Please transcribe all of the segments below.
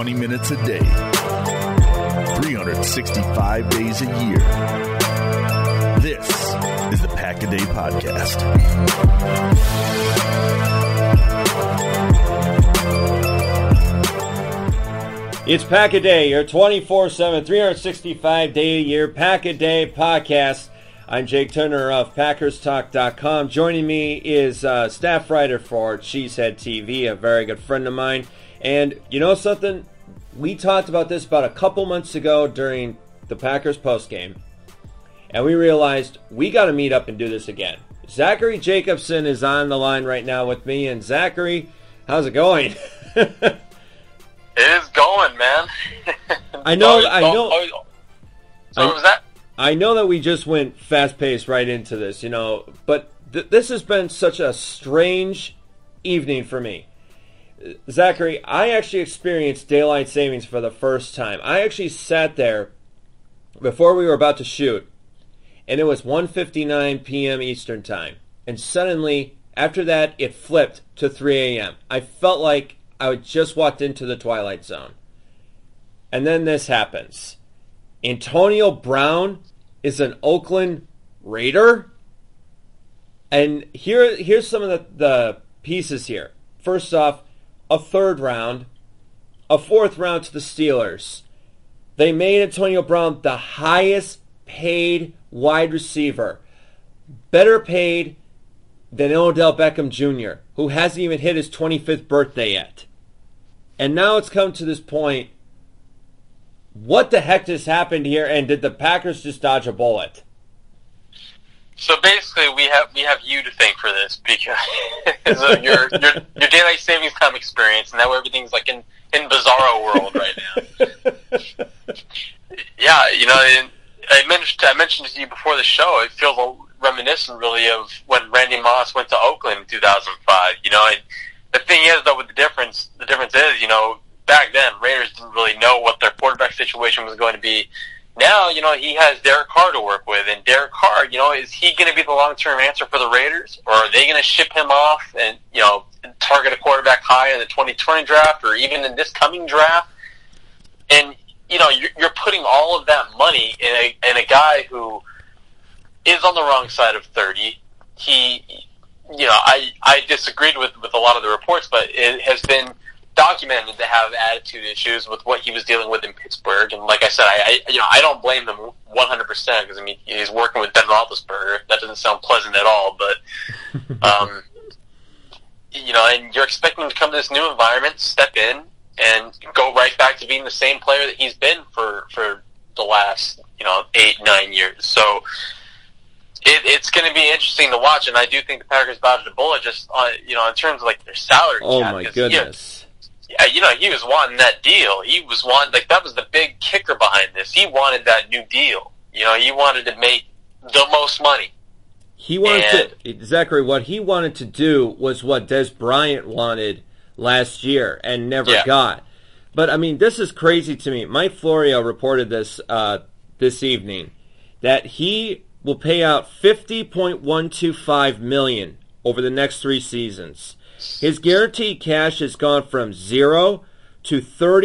20 minutes a day, 365 days a year. This is the Pack-A-Day Podcast. It's Pack-A-Day, your 24/7, 365-day-a-year Pack-A-Day podcast. I'm Jake Turner of PackersTalk.com. Joining me is staff writer for Cheesehead TV, a very good friend of mine. And you know something? We talked about this about a couple months ago during the Packers postgame. And we realized we got to meet up and do this again. Zachary Jacobson is on the line right now with me. And Zachary, how's it going? It is going, man. I know. So was that? I know that we just went fast-paced right into this, you know, but this has been such a strange evening for me. Zachary, I actually experienced daylight savings for the first time. I actually sat there before we were about to shoot, and it was 1:59 p.m. Eastern Time. And suddenly, after that, it flipped to 3 a.m. I felt like I had just walked into the Twilight Zone. And then this happens. Antonio Brown is an Oakland Raider. And here's some of the pieces here. First off, a third round, a fourth round to the Steelers. They made Antonio Brown the highest paid wide receiver. Better paid than Odell Beckham Jr., who hasn't even hit his 25th birthday yet. And now it's come to this point. What the heck just happened here, and did the Packers just dodge a bullet? So basically, we have you to thank for this, because of your daylight savings time experience, and now everything's like in bizarro world right now. Yeah, you know, I mentioned to you before the show, it feels reminiscent really of when Randy Moss went to Oakland in 2005. You know, and the thing is though, with the difference is, you know, back then, Raiders didn't really know what their quarterback situation was going to be. Now, you know, he has Derek Carr to work with, and Derek Carr, you know, is he going to be the long-term answer for the Raiders, or are they going to ship him off and, you know, target a quarterback high in the 2020 draft, or even in this coming draft? And, you know, you're putting all of that money in a guy who is on the wrong side of 30. He, you know, I disagreed with a lot of the reports, but it has been documented to have attitude issues with what he was dealing with in Pittsburgh. And like I said, I don't blame them 100%, because, I mean, he's working with Ben Roethlisberger. That doesn't sound pleasant at all, but, you know, and you're expecting him to come to this new environment, step in, and go right back to being the same player that he's been for the last, you know, 8-9 years. So it's going to be interesting to watch, and I do think the Packers dodged a bullet just on, you know, in terms of like their salary cap. Oh my goodness. Yeah, you know, he was wanting that deal. He was wanting, like, that was the big kicker behind this. He wanted that new deal. You know, he wanted to make the most money. He wanted to, Zachary, what he wanted to do was what Des Bryant wanted last year and never got. But, I mean, this is crazy to me. Mike Florio reported this this evening, that he will pay out $50.125 million over the next 3 seasons. His guaranteed cash has gone from $0 to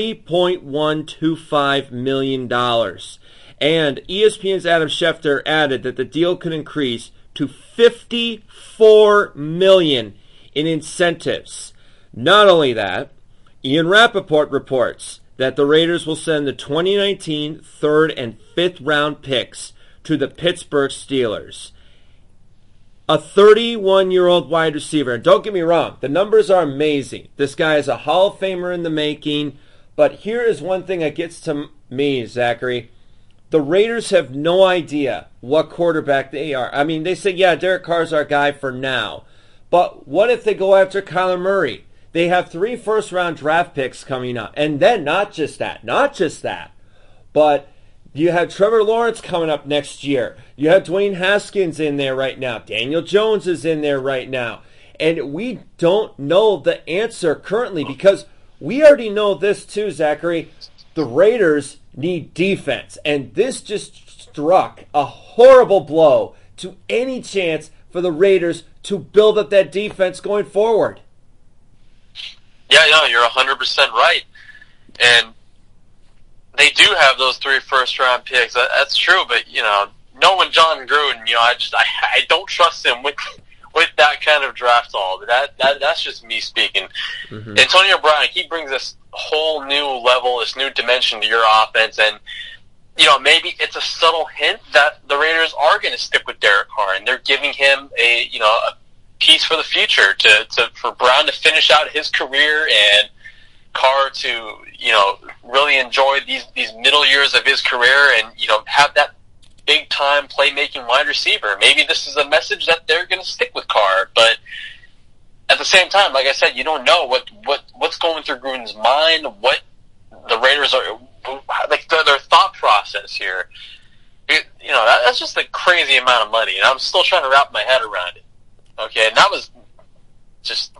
$30.125 million. And ESPN's Adam Schefter added that the deal could increase to $54 million in incentives. Not only that, Ian Rappaport reports that the Raiders will send the 2019 third and fifth round picks to the Pittsburgh Steelers. A 31-year-old wide receiver. And don't get me wrong, the numbers are amazing. This guy is a Hall of Famer in the making. But here is one thing that gets to me, Zachary. The Raiders have no idea what quarterback they are. I mean, they say, yeah, Derek Carr's our guy for now. But what if they go after Kyler Murray? They have 3 first-round draft picks coming up. And then not just that, but you have Trevor Lawrence coming up next year. You have Dwayne Haskins in there right now. Daniel Jones is in there right now. And we don't know the answer currently, because we already know this too, Zachary. The Raiders need defense. And this just struck a horrible blow to any chance for the Raiders to build up that defense going forward. Yeah, no, you're 100% right. And they do have those 3 first-round picks. That's true, but, knowing John Gruden, I don't trust him with that kind of draft haul. That's just me speaking. Mm-hmm. Antonio Brown, he brings this whole new level, this new dimension to your offense, and maybe it's a subtle hint that the Raiders are going to stick with Derek Carr, and they're giving him a piece for the future for Brown to finish out his career and Carr to really enjoy these middle years of his career and have that big time playmaking wide receiver. Maybe this is a message that they're going to stick with Carr, but at the same time, like I said, you don't know what's going through Gruden's mind, what the Raiders are like, their thought process here. That's just a crazy amount of money, and I'm still trying to wrap my head around it. Okay, and that was just.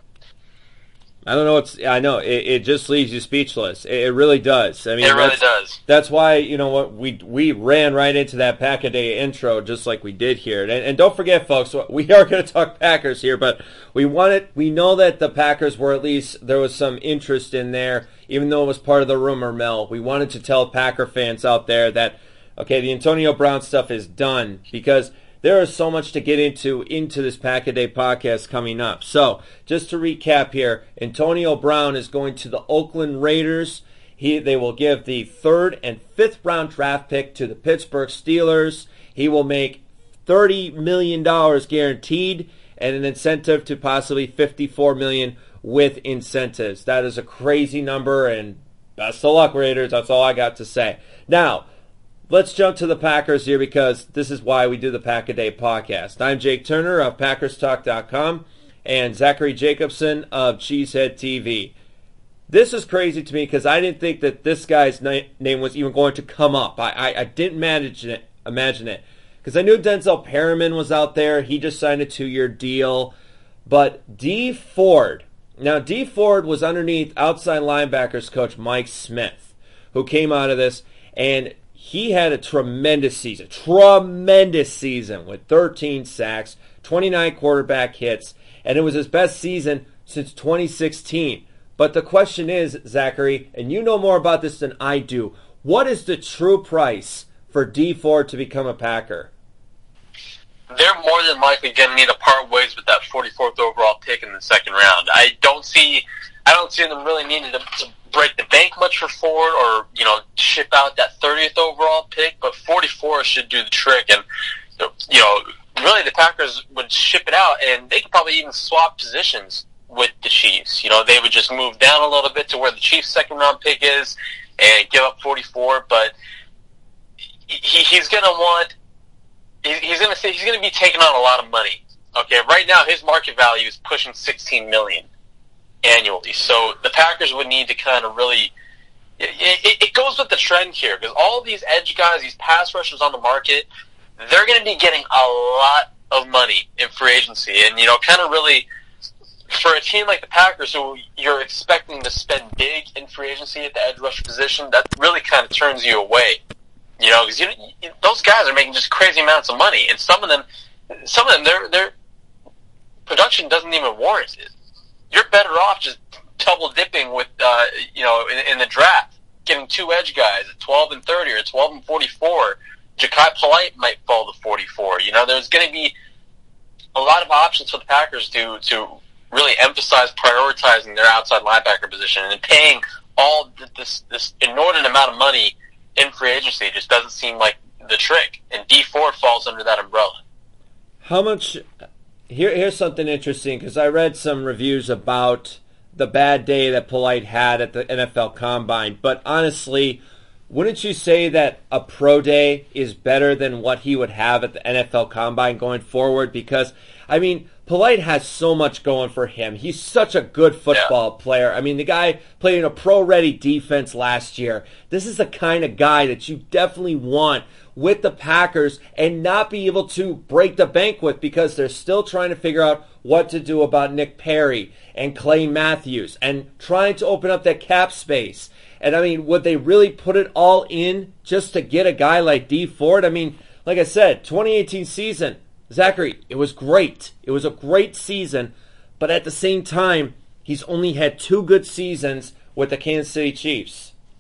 I don't know. I know it just leaves you speechless. It really does. I mean, it really does. That's why we ran right into that Pack-A-Day intro just like we did here. And don't forget, folks, we are going to talk Packers here, but we know that the Packers were at least there was some interest in there, even though it was part of the rumor mill. We wanted to tell Packer fans out there that the Antonio Brown stuff is done because there is so much to get into this Pack-A-Day podcast coming up. So, just to recap here, Antonio Brown is going to the Oakland Raiders. They will give the 3rd and 5th round draft pick to the Pittsburgh Steelers. He will make $30 million guaranteed and an incentive to possibly $54 million with incentives. That is a crazy number, and best of luck, Raiders. That's all I got to say. Now, let's jump to the Packers here because this is why we do the Pack-A-Day podcast. I'm Jake Turner of PackersTalk.com and Zachary Jacobson of Cheesehead TV. This is crazy to me because I didn't think that this guy's name was even going to come up. I didn't imagine it because I knew Denzel Perryman was out there. He just signed a 2-year deal. But Dee Ford. Now, Dee Ford was underneath outside linebackers coach Mike Smith, who came out of this, and he had a tremendous season with 13 sacks, 29 quarterback hits, and it was his best season since 2016. But the question is, Zachary, and you know more about this than I do, what is the true price for Dee Ford to become a Packer? They're more than likely going to need to part ways with that 44th overall pick in the 2nd round. I don't see them really needing to break the bank much for Ford or, ship out that 30th overall pick, but 44 should do the trick. And, really the Packers would ship it out, and they could probably even swap positions with the Chiefs. They would just move down a little bit to where the Chiefs' 2nd round pick is and give up 44, but he's going to be taking on a lot of money. Okay, right now his market value is pushing $16 million annually. So the Packers would need to kind of really. It goes with the trend here because all these edge guys, these pass rushers on the market, they're going to be getting a lot of money in free agency, and kind of really for a team like the Packers, who you're expecting to spend big in free agency at the edge rush position, that really kind of turns you away. Because those guys are making just crazy amounts of money, and some of them, their production doesn't even warrant it. You're better off just double dipping with, in the draft, getting 2 edge guys at 12 and 30 or 12 and 44. Ja'Kai Polite might fall to 44. There's going to be a lot of options for the Packers to really emphasize prioritizing their outside linebacker position, and paying all this inordinate amount of money in free agency just doesn't seem like the trick. And Dee Ford falls under that umbrella. How much? Here's something interesting, because I read some reviews about the bad day that Polite had at the NFL Combine. But honestly, wouldn't you say that a pro day is better than what he would have at the NFL Combine going forward? Because, Polite has so much going for him. He's such a good football player. The guy played in a pro-ready defense last year. This is the kind of guy that you definitely want with the Packers and not be able to break the bank with, because they're still trying to figure out what to do about Nick Perry and Clay Matthews and trying to open up that cap space. And, would they really put it all in just to get a guy like Dee Ford? Like I said, 2018 season, Zachary, it was great. It was a great season, but at the same time, he's only had 2 good seasons with the Kansas City Chiefs.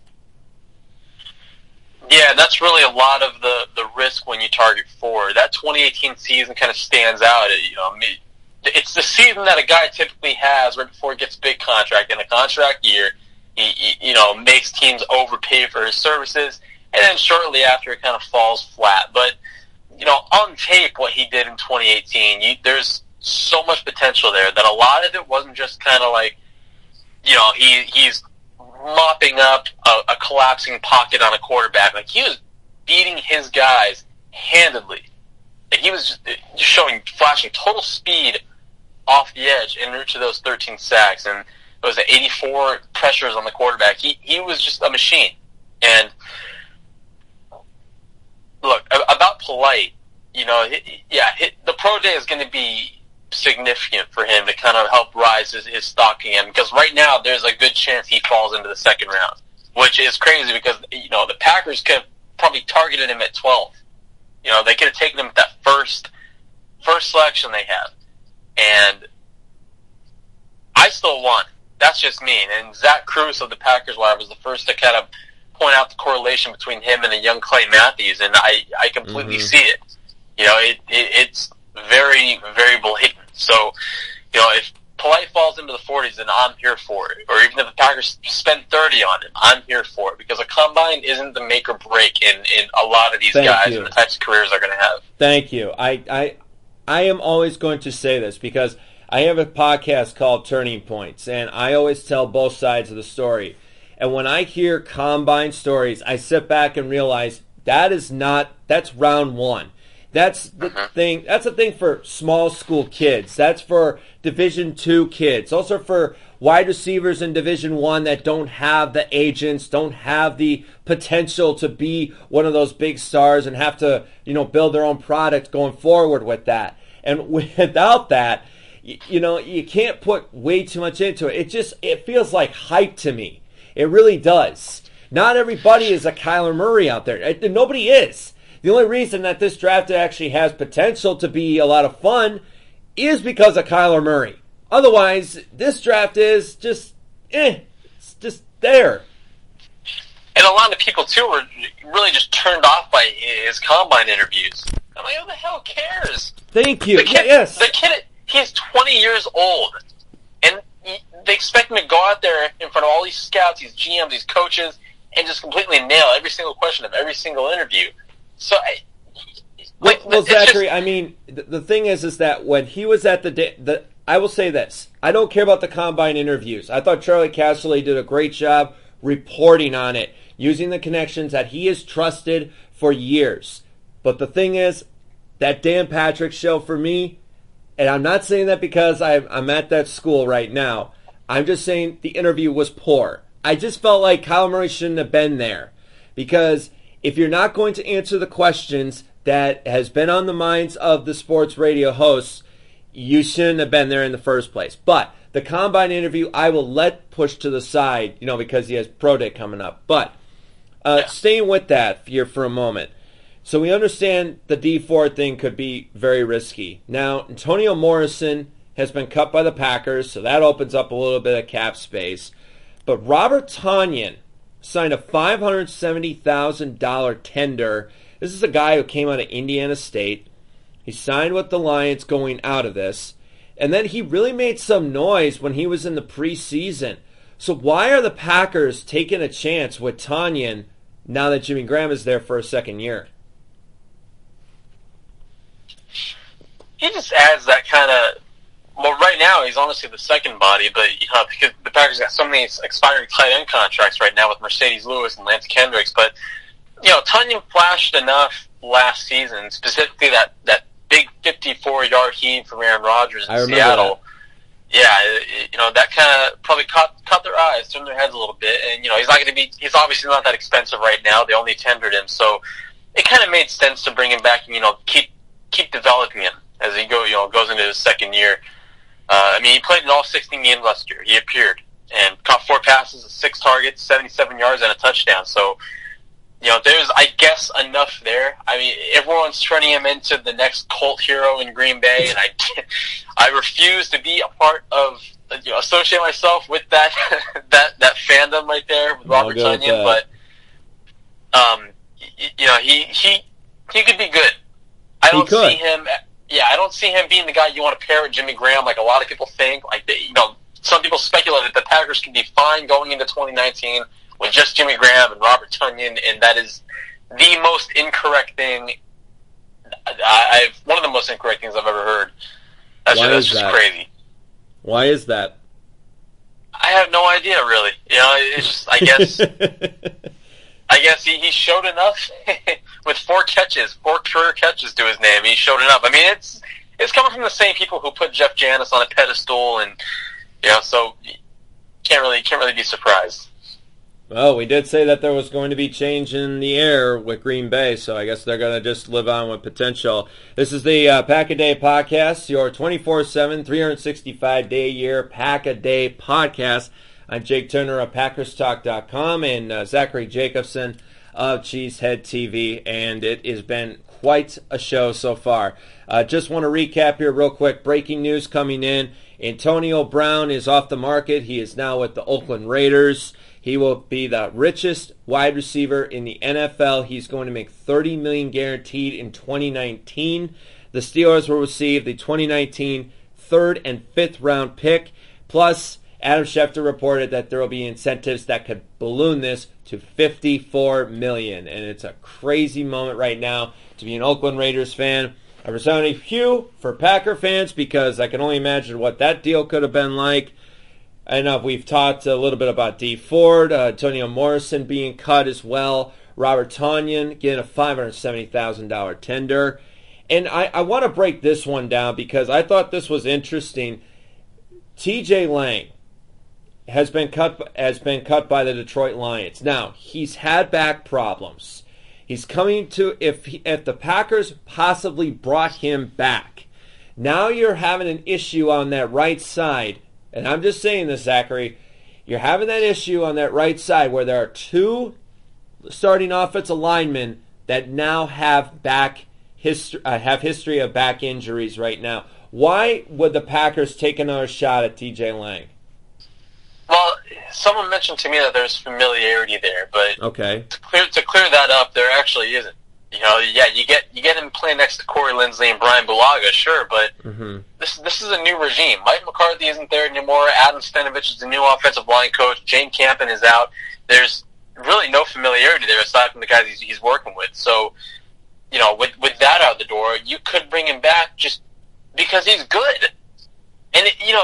Yeah, that's really a lot of the risk when you target forward. That 2018 season kind of stands out. It's the season that a guy typically has right before he gets a big contract. In a contract year, he makes teams overpay for his services, and then shortly after it kind of falls flat. But, on tape, what he did in 2018, there's so much potential there that a lot of it wasn't just kind of like, he's mopping up a collapsing pocket on a quarterback. Like, he was beating his guys handedly. Like, he was just flashing total speed off the edge en route to those 13 sacks, and it was 84 pressures on the quarterback. He was just a machine. And look, about Polite, the pro day is going to be significant for him to kind of help rise his stock again, because right now there's a good chance he falls into the second round, which is crazy because the Packers could have probably targeted him at 12. They could have taken him at that first selection they had, and I still won. That's just me. And Zach Cruz of the Packers Wire was the first to kind of point out the correlation between him and the young Clay Matthews, and I completely see it. It's very, very blatant. So, if Polite falls into the 40s, then I'm here for it. Or even if the Packers spend 30 on him, I'm here for it. Because a combine isn't the make or break in a lot of these guys and the types of careers they're going to have. Thank you. I am always going to say this because I have a podcast called Turning Points, and I always tell both sides of the story. And when I hear combine stories, I sit back and realize that's round one. That's the thing. That's a thing for small school kids. That's for Division II kids. Also for wide receivers in Division I that don't have the agents, don't have the potential to be one of those big stars and have to, build their own product going forward with that. And without that, you can't put way too much into it. It feels like hype to me. It really does. Not everybody is a Kyler Murray out there. Nobody is. The only reason that this draft actually has potential to be a lot of fun is because of Kyler Murray. Otherwise, this draft is just, it's just there. And a lot of people, too, were really just turned off by his combine interviews. I'm like, who the hell cares? Thank you. The kid, yes. The kid, he's 20 years old. And they expect him to go out there in front of all these scouts, these GMs, these coaches, and just completely nail every single question of every single interview. So, well, Zachary, the thing is that when he was at I will say this. I don't care about the combine interviews. I thought Charlie Casserly did a great job reporting on it, using the connections that he has trusted for years. But the thing is, that Dan Patrick show for me, and I'm not saying that because I'm at that school right now. I'm just saying the interview was poor. I just felt like Kyler Murray shouldn't have been there. Because if you're not going to answer the questions that has been on the minds of the sports radio hosts, you shouldn't have been there in the first place. But the combine interview, I will let push to the side, because he has pro day coming up. But staying with that here for a moment. So we understand the D4 thing could be very risky. Now, Antonio Morrison has been cut by the Packers, so that opens up a little bit of cap space. But Robert Tonyan signed a $570,000 tender. This is a guy who came out of Indiana State. He signed with the Lions going out of this. And then he really made some noise when he was in the preseason. So why are the Packers taking a chance with Tonyan now that Jimmy Graham is there for a second year? He just adds that kind of... Well, right now he's honestly the second body, but because the Packers got so many expiring tight end contracts right now with Mercedes Lewis and Lance Kendricks. But Tonyan flashed enough last season, specifically that big 54-yard heave from Aaron Rodgers in Seattle. That. Yeah, that kind of probably caught their eyes, turned their heads a little bit. And he's obviously not that expensive right now. They only tendered him, so it kind of made sense to bring him back and keep developing him as he goes into his second year. He played in all 16 games last year. He appeared and caught 4 passes, 6 targets, 77 yards, and a touchdown. So, there's, I guess, enough there. Everyone's turning him into the next cult hero in Green Bay, and I refuse to be a part of, associate myself with that fandom right there with Robert Tonyan. But, he could be good. I don't see him. Yeah, I don't see him being the guy you want to pair with Jimmy Graham, like a lot of people think. Like, some people speculate that the Packers can be fine going into 2019 with just Jimmy Graham and Robert Tonyan, and that is the most incorrect thing. One of the most incorrect things I've ever heard. That's just crazy. Why is that? I have no idea, really. It's just, I guess he showed enough with 4 career catches to his name. He showed enough. I mean, it's coming from the same people who put Jeff Janis on a pedestal, and so can't really be surprised. Well, we did say that there was going to be change in the air with Green Bay, so I guess they're going to just live on with potential. This is the Pack-A-Day Podcast, your 24/7, 365-day-a-year Pack-A-Day Podcast. I'm Jake Turner of PackersTalk.com and Zachary Jacobson of Cheesehead TV, and it has been quite a show so far. Just want to recap here real quick. Breaking news coming in. Antonio Brown is off the market. He is now with the Oakland Raiders. He will be the richest wide receiver in the NFL. He's going to make $30 million guaranteed in 2019. The Steelers will receive the 2019 third and fifth round pick. Plus, Adam Schefter reported that there will be incentives that could balloon this to $54 million. And it's a crazy moment right now to be an Oakland Raiders fan. A resounding phew for Packer fans because I can only imagine what that deal could have been like. I know we've talked a little bit about Dee Ford, Antonio Morrison being cut as well, Robert Tonyan getting a $570,000 tender. And I want to break this one down because I thought this was interesting. TJ Lang has been cut by the Detroit Lions. Now, he's had back problems. He's coming to, if the Packers possibly brought him back, now you're having an issue on that right side. And I'm just saying this, Zachary. You're having that issue on that right side where there are 2 starting offensive linemen that now have history of back injuries right now. Why would the Packers take another shot at TJ Lang? Well, someone mentioned to me that there's familiarity there, but okay. to clear that up, there actually isn't. You get him playing next to Corey Linsley and Brian Bulaga, sure, but this is a new regime. Mike McCarthy isn't there anymore. Adam Stenovich is the new offensive line coach. Jane Campen is out. There's really no familiarity there aside from the guys he's working with. So, with that out the door, you could bring him back just because he's good. And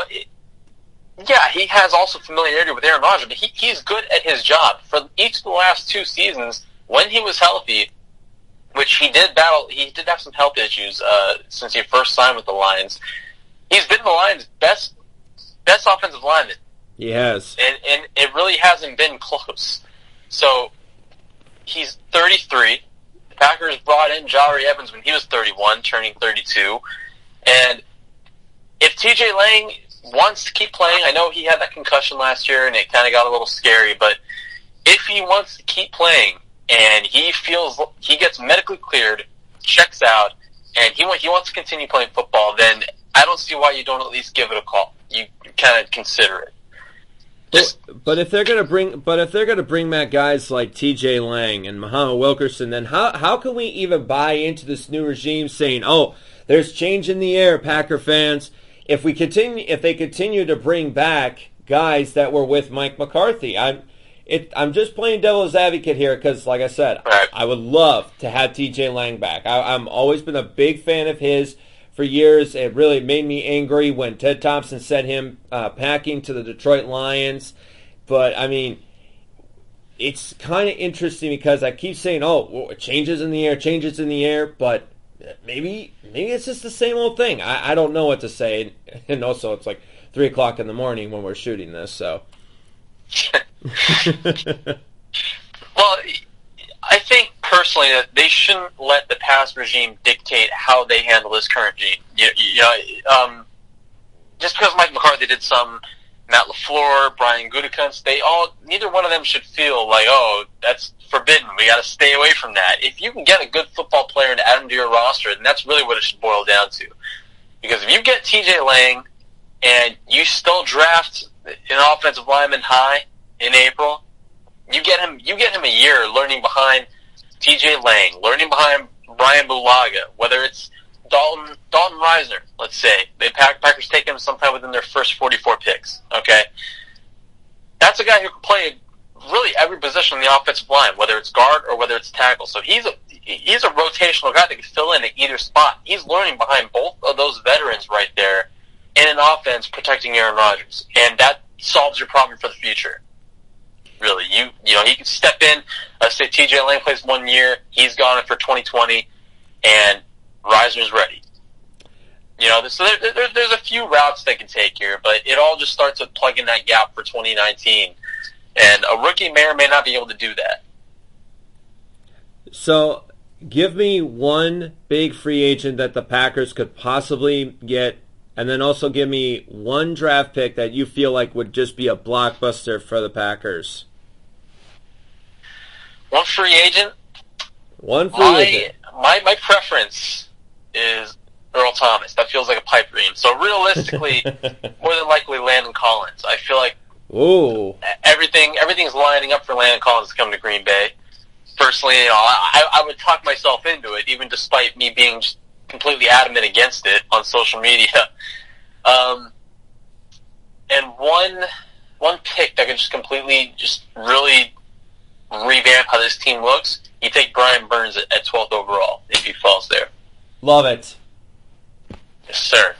he has also familiarity with Aaron Rodgers, but he's good at his job. For each of the last 2 seasons, when he was healthy, which he did have some health issues since he first signed with the Lions. He's been the Lions' best offensive lineman. He has. And it really hasn't been close. So, he's 33. The Packers brought in Jahri Evans when he was 31, turning 32. And if TJ Lang wants to keep playing, I know he had that concussion last year and it kind of got a little scary, but if he wants to keep playing, and he feels he gets medically cleared, checks out, and he wants to continue playing football, then I don't see why you don't at least give it a call. You kind of consider it. But if they're going to bring back guys like T.J. Lang and Muhammad Wilkerson, then how can we even buy into this new regime saying, "Oh, there's change in the air, Packer fans"? If they continue to bring back guys that were with Mike McCarthy, I'm just playing devil's advocate here because, like I said, I would love to have TJ Lang back. I'm always been a big fan of his for years. It really made me angry when Ted Thompson sent him packing to the Detroit Lions. But, I mean, it's kind of interesting because I keep saying, changes in the air, but maybe it's just the same old thing. I don't know what to say. And also, it's like 3 o'clock in the morning when we're shooting this, so... Well, I think personally that they shouldn't let the past regime dictate how they handle this current regime. Just because Mike McCarthy did some, Matt LaFleur, Brian Gutekunst, neither one of them should feel like, that's forbidden. We got to stay away from that. If you can get a good football player and add him to your roster, then that's really what it should boil down to. Because if you get TJ Lang and you still draft an offensive lineman high in April, you get him a year learning behind TJ Lang, learning behind Brian Bulaga, whether it's Dalton Reisner, let's say. Packers take him sometime within their first 44 picks, okay? That's a guy who can play really every position on the offensive line, whether it's guard or whether it's tackle. So he's a rotational guy that can fill in at either spot. He's learning behind both of those veterans right there in an offense protecting Aaron Rodgers. And that solves your problem for the future. Really, he can step in. Let's say TJ Lang plays 1 year, he's gone for 2020, and Reisner's ready. So there's a few routes they can take here, but it all just starts with plugging that gap for 2019, and a rookie may or may not be able to do that. So, give me one big free agent that the Packers could possibly get, and then also give me one draft pick that you feel like would just be a blockbuster for the Packers. One free agent? One free agent. My preference is Earl Thomas. That feels like a pipe dream. So realistically, more than likely Landon Collins. I feel like everything's lining up for Landon Collins to come to Green Bay. Personally, I would talk myself into it, even despite me being just completely adamant against it on social media. And one pick that could just really revamp how this team looks, you take Brian Burns at 12th overall if he falls there. Love it. Yes, sir.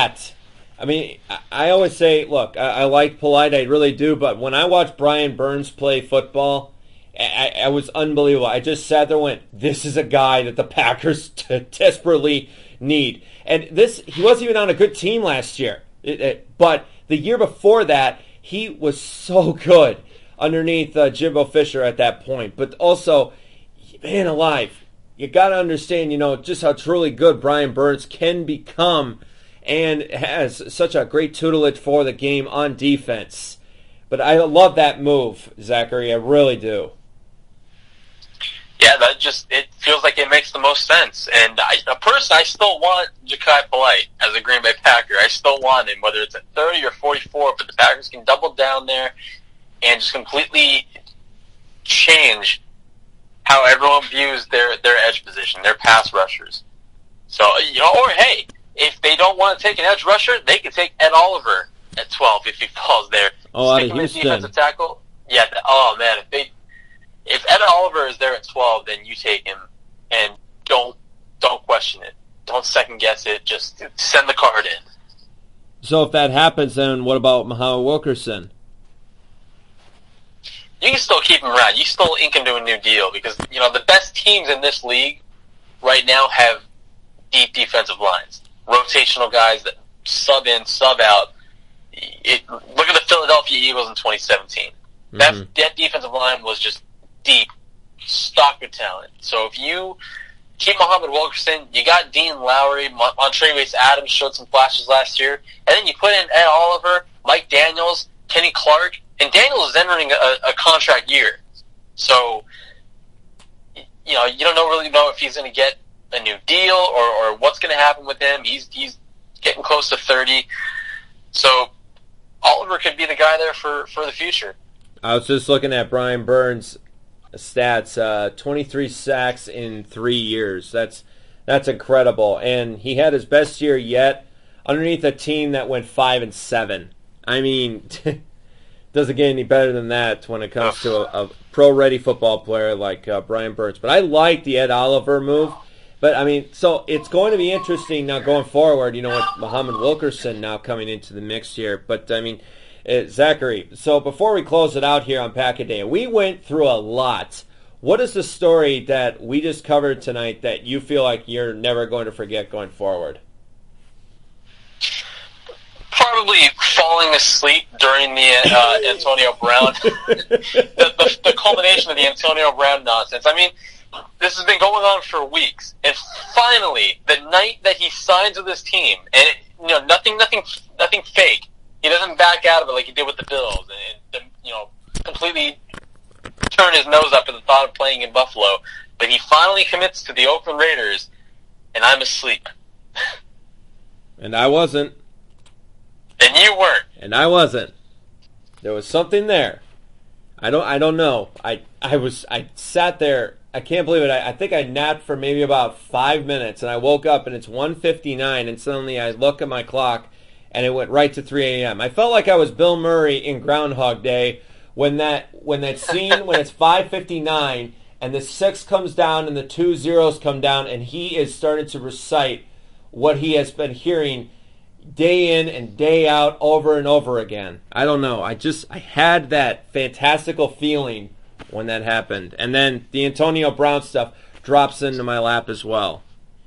I always say, look, I like Polite, I really do, but when I watch Brian Burns play football, I was unbelievable. I just sat there and went, this is a guy that the Packers desperately need. And he wasn't even on a good team last year. But the year before that, he was so good underneath Jimbo Fisher at that point. But also, man alive, you got to understand, just how truly good Brian Burns can become and has such a great tutelage for the game on defense. But I love that move, Zachary. I really do. Yeah, it feels like it makes the most sense. And I still want Ja'Kai Polite as a Green Bay Packer. I still want him, whether it's at 30 or 44, but the Packers can double down there and just completely change how everyone views their edge position, their pass rushers. So, or hey, if they don't want to take an edge rusher, they can take Ed Oliver at 12 if he falls there. Stick him as defensive tackle. Yeah. Oh man, if Ed Oliver is there at 12, then you take him and don't question it. Don't second guess it. Just send the card in. So if that happens, then what about Muhammad Wilkerson? You can still keep him around. You still ink him to a new deal because the best teams in this league right now have deep defensive lines, rotational guys that sub in, sub out. Look at the Philadelphia Eagles in 2017. Mm-hmm. That defensive line was just deep, stocked with talent. So if you keep Muhammad Wilkerson, you got Dean Lowry, Montravius Adams showed some flashes last year, and then you put in Ed Oliver, Mike Daniels, Kenny Clark, and Daniels is entering a contract year. So, you don't really know if he's going to get a new deal or what's going to happen with him. He's getting close to 30. So, Oliver could be the guy there for the future. I was just looking at Brian Burns' stats, 23 sacks in 3 years. That's incredible. And he had his best year yet underneath a team that went 5-7. I mean, doesn't get any better than that when it comes to a pro-ready football player like Brian Burns. But I like the Ed Oliver move. But, so it's going to be interesting now going forward, with Muhammad Wilkerson now coming into the mix here. But, Zachary, so before we close it out here on Pack-A-Day, we went through a lot. What is the story that we just covered tonight that you feel like you're never going to forget going forward? Probably falling asleep during the Antonio Brown, the culmination of the Antonio Brown nonsense. This has been going on for weeks, and finally, the night that he signs with this team, and nothing fake. He doesn't back out of it like he did with the Bills, and completely turn his nose up at the thought of playing in Buffalo. But he finally commits to the Oakland Raiders, and I'm asleep. And I wasn't. And you weren't. And I wasn't. There was something there. I don't know. I sat there I can't believe it. I think I napped for maybe about 5 minutes, and I woke up, and it's 1:59, and suddenly I look at my clock, and it went right to 3 a.m. I felt like I was Bill Murray in Groundhog Day when that scene, when it's 5:59, and the 6 comes down, and the 2 zeros come down, and he is starting to recite what he has been hearing day in and day out over and over again. I don't know. I had that fantastical feeling when that happened. And then the Antonio Brown stuff drops into my lap as well.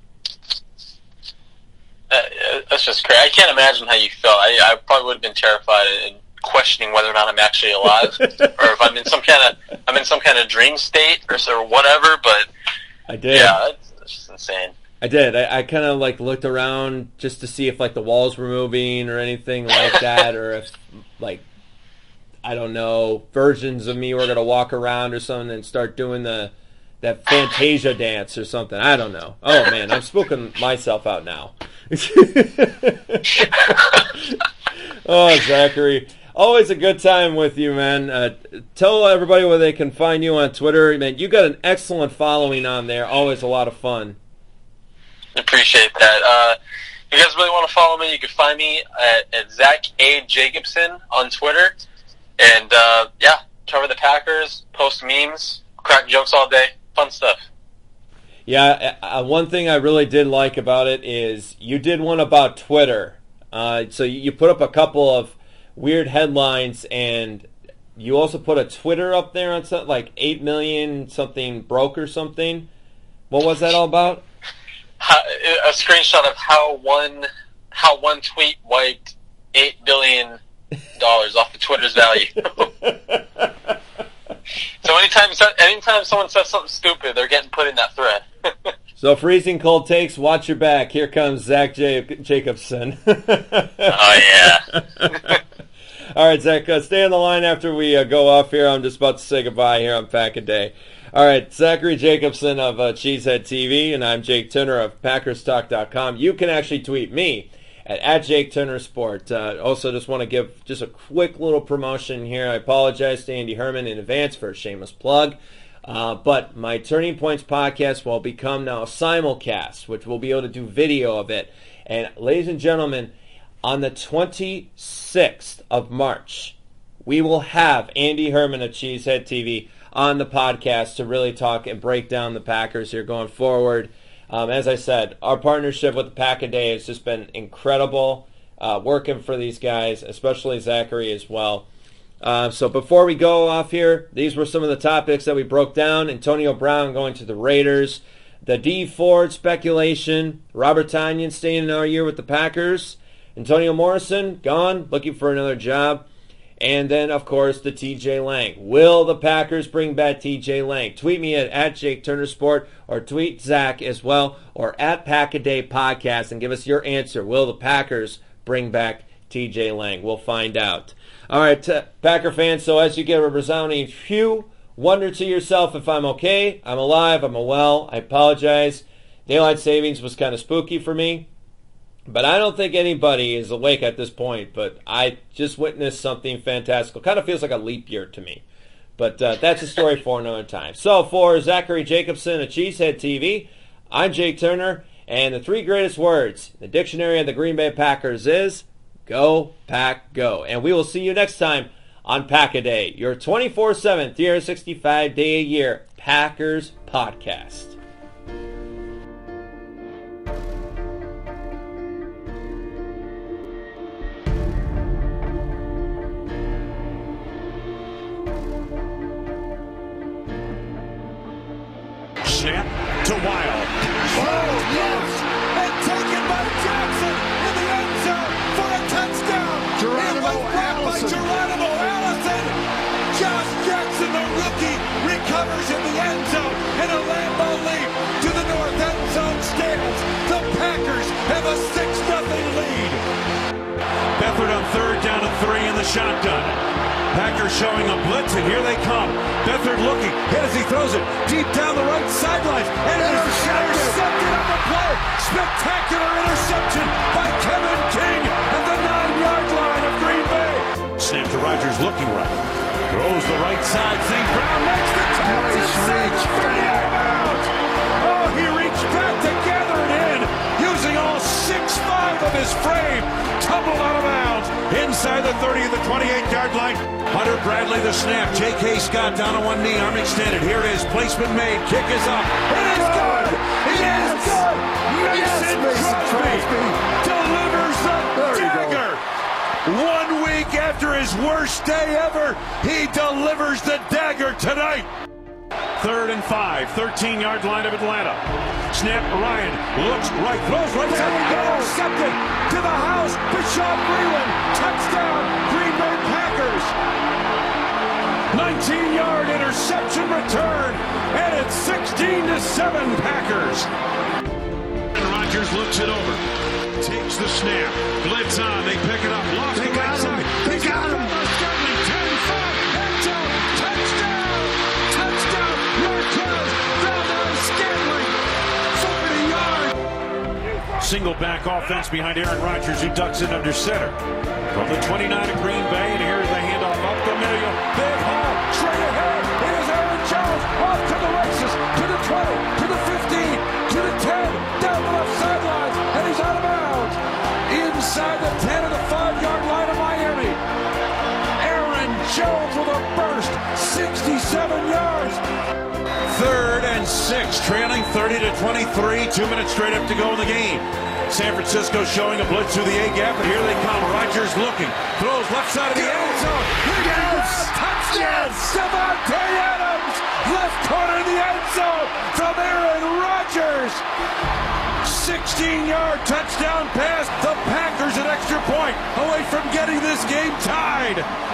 That's just crazy. I can't imagine how you felt. I probably would have been terrified and questioning whether or not I'm actually alive, or if I'm in some kind of dream state or whatever. But I did. Yeah, it's just insane. I did. I kind of like looked around just to see if like the walls were moving or anything like that, or if like, I don't know, versions of me were going to walk around or something and start doing that Fantasia dance or something. I don't know. Oh, man, I'm spooking myself out now. Oh, Zachary. Always a good time with you, man. Tell everybody where they can find you on Twitter. Man, you got an excellent following on there. Always a lot of fun. Appreciate that. If you guys really want to follow me, you can find me at Zach A. Jacobson on Twitter. And, cover the Packers, post memes, crack jokes all day. Fun stuff. Yeah, one thing I really did like about it is you did one about Twitter. So you put up a couple of weird headlines, and you also put a Twitter up there on something like 8 million something broke or something. What was that all about? A screenshot of how one tweet wiped $8 billion off of Twitter's value. So anytime someone says something stupid, they're getting put in that thread. So freezing cold takes, watch your back. Here comes Zach Jacobson. Oh, yeah. All right, Zach, stay on the line after we go off here. I'm just about to say goodbye here on Pack-A-Day. All right, Zachary Jacobson of Cheesehead TV, and I'm Jake Turner of PackersTalk.com. You can actually tweet me at Jake Turner Sport. Also, just want to give just a quick little promotion here. I apologize to Andy Herman in advance for a shameless plug. But my Turning Points podcast will become now a simulcast, which we'll be able to do video of it. And ladies and gentlemen, on the 26th of March, we will have Andy Herman of Cheesehead TV on the podcast to really talk and break down the Packers here going forward. As I said, our partnership with the Pack-A-Day has just been incredible, working for these guys, especially Zachary as well. So before we go off here, these were some of the topics that we broke down. Antonio Brown going to the Raiders, the D Ford speculation, Robert Tonyan staying another year with the Packers, Antonio Morrison gone, looking for another job, and then, of course, the TJ Lang. Will the Packers bring back TJ Lang? Tweet me at Jake Turner Sport, or tweet Zach as well, or at Pack-A-Day Podcast, and give us your answer. Will the Packers bring back TJ Lang? We'll find out. All right, Packer fans, so as you get a resounding phew, wonder to yourself if I'm okay, I'm alive, I'm well. I apologize. Daylight savings was kind of spooky for me, but I don't think anybody is awake at this point, but I just witnessed something fantastical. Kind of feels like a leap year to me, but that's a story for another time. So for Zachary Jacobson at Cheesehead TV, I'm Jake Turner, and the three greatest words in the dictionary of the Green Bay Packers is Go, Pack, Go. And we will see you next time on Pack-A-Day, your 24/7, 365-day-a-year Packers podcast. Snap to Wild. Oh, yes! And taken by Jackson in the end zone for a touchdown. It was brought by Geronimo Allison. Josh Jackson, the rookie, recovers in the end zone in a Lambeau leap to the north end zone scales. The Packers have a 6-0 lead. Beathard on third down and 3 in the shotgun. Packers showing a blitz, and here they come. Beathard looking, hit as he throws it deep down the right sideline. And it is intercepted on the play. Spectacular interception by Kevin King at the 9-yard line of Green Bay. Snap to Rodgers looking right. Throws the right side. St. Brown makes the catch. Inside the 30-yard line. of his frame, tumbled out of bounds inside the 30 of the 28-yard line. Hunter Bradley the snap. J.K. Scott down on one knee, arm extended. Here it is, placement made, kick is up. It is good! It is good! Mason Crosby delivers the dagger! 1 week after his worst day ever, he delivers the dagger tonight. 3rd and 5, 13-yard line of Atlanta. Snap, Ryan looks right, throws right side, intercepted to the house. Bashaud Breeland, touchdown, Green Bay Packers. 19-yard interception return, and it's 16-7 Packers. And Rodgers looks it over, takes the snap, blitz on, they pick it up, lost the right side. They got him. 10-5, end zone, touchdown, touchdown, Marquez, Valdes-Scantling, 40 yards. Single back offense behind Aaron Rodgers, who ducks it under center. From the 29 of Green Bay, and here's the handoff up the middle. Big hole, straight ahead. It is Aaron Jones off to the races, to the 20, to the 15, to the 10, down the left sidelines, and he's out of bounds. Inside the 10 of the 5-yard line of Miami. Aaron Jones with a burst, 67 yards. 3rd and 6, trailing 30-23, 2 minutes straight up to go in the game. San Francisco showing a blitz through the A-gap, and here they come. Rodgers looking, throws left side of the end zone. Yes! Touchdown! Davante Adams, left corner of the end zone from Aaron Rodgers. 16-yard touchdown pass. The Packers an extra point away from getting this game tied.